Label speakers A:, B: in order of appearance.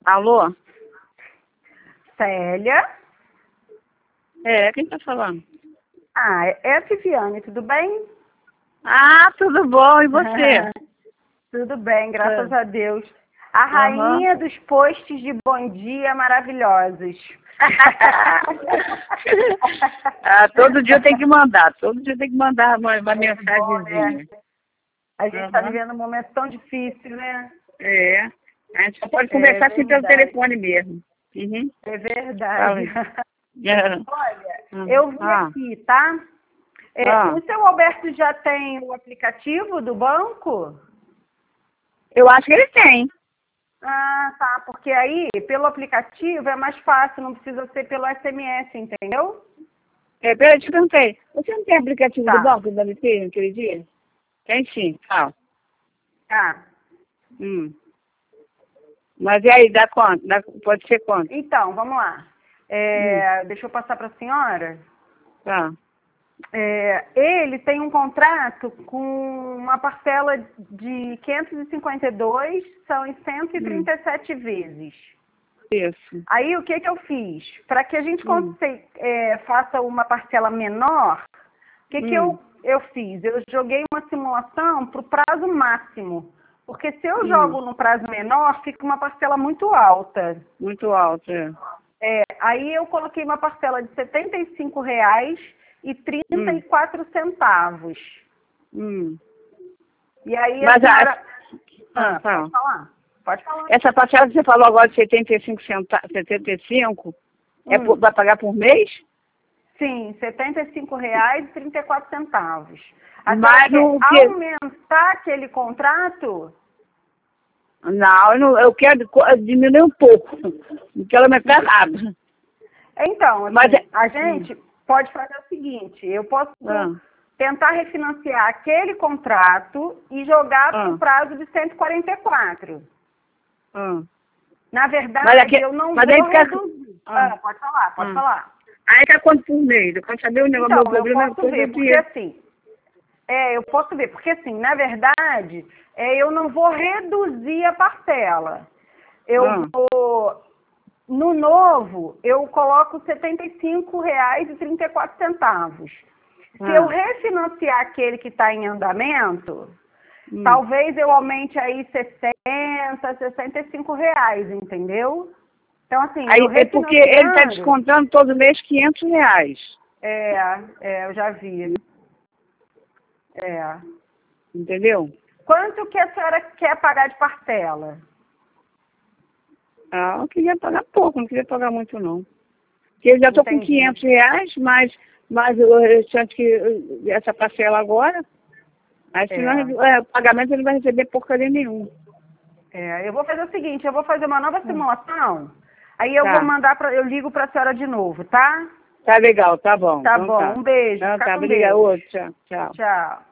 A: Alô?
B: Célia?
A: Quem tá falando?
B: Ah, é a Viviane, tudo bem?
A: Ah, tudo bom, e você?
B: Tudo bem, graças a Deus. A
A: Aham.
B: rainha dos posts de bom dia maravilhosos.
A: Todo dia tem que mandar, uma
B: Bom, né?
A: mensagenzinha.
B: A gente está
A: Aham.
B: vivendo um momento tão difícil, né?
A: A gente só pode
B: É
A: conversar assim pelo
B: verdade.
A: telefone mesmo. Uhum.
B: É
A: Fala
B: verdade.
A: aí. É.
B: Olha, eu vi
A: Ah,
B: aqui, tá?
A: ah.
B: O seu Alberto já tem o aplicativo do banco?
A: Eu acho que ele tem.
B: Ah, tá. Porque aí, pelo aplicativo, é mais fácil, não precisa ser pelo SMS, entendeu?
A: Peraí, eu te perguntei. Você não tem aplicativo do
B: Tá.
A: banco da BT naquele dia? Tem sim, fala.
B: Tá.
A: Hum. Mas e aí, dá quanto? Pode ser quanto?
B: Então, vamos lá.
A: Hum.
B: Deixa eu passar para a senhora.
A: Tá.
B: Ele tem um contrato com uma parcela de 552, são em
A: Hum.
B: 137 vezes.
A: Isso.
B: Aí, o que eu fiz? Para que a gente
A: Hum.
B: faça uma parcela menor, o que
A: Hum.
B: eu fiz? Eu joguei uma simulação para o prazo máximo. Porque se eu
A: Hum.
B: jogo no prazo menor, fica uma parcela muito alta.
A: Muito alto, é.
B: Aí eu coloquei uma parcela de R$ 75,34.
A: Hum.
B: E aí a
A: Mas
B: senhora...
A: fala.
B: pode falar. Pode falar.
A: Essa parcela que você falou agora de 75 vai pagar por mês?
B: Sim, R$ 75,34. A senhora
A: Mas
B: quer
A: no que?
B: aumentar aquele contrato?
A: Não, eu quero diminuir um pouco. Não quero aumentar nada.
B: Então,
A: Mas
B: assim, a gente pode fazer o seguinte, eu posso
A: ah,
B: tentar refinanciar aquele contrato e jogar para o prazo de 144.
A: ah.
B: Na
A: Mas,
B: verdade, eu não
A: mas aí
B: vou
A: fica.
B: reduzir.
A: Ah,
B: Pode falar, pode
A: ah.
B: falar.
A: Aí tá quanto por mês? Eu quero saber o negócio,
B: Então,
A: meu
B: eu
A: problema é
B: posso
A: todo
B: ver, porque
A: dia.
B: assim, na verdade, eu não vou reduzir a parcela. Eu
A: Ah,
B: vou, no novo, eu coloco R$ 75,34. Se eu
A: ah,
B: refinanciar aquele que está em andamento,
A: hum.
B: talvez eu aumente aí R$ 65, entendeu? Então, assim, eu
A: Aí é porque ele está
B: refinanciando,
A: descontando todo mês R$ 500.
B: eu já vi. É.
A: Entendeu?
B: Quanto que a senhora quer pagar de parcela?
A: Ah, eu queria pagar pouco, não queria pagar muito não. Porque eu já estou com
B: Entendi.
A: R$ 500, mas o restante essa parcela agora, aí senão
B: É.
A: o pagamento ele não vai receber porcaria nenhuma.
B: Eu vou fazer o seguinte, eu vou fazer uma nova simulação, aí eu vou
A: Tá,
B: eu ligo para a senhora de novo, tá?
A: tá legal, tá bom,
B: Tá
A: então
B: bom,
A: tá.
B: um beijo,
A: Então
B: fica
A: tá,
B: com
A: obrigada,
B: Deus.
A: outro, tchau, tchau.
B: Tchau.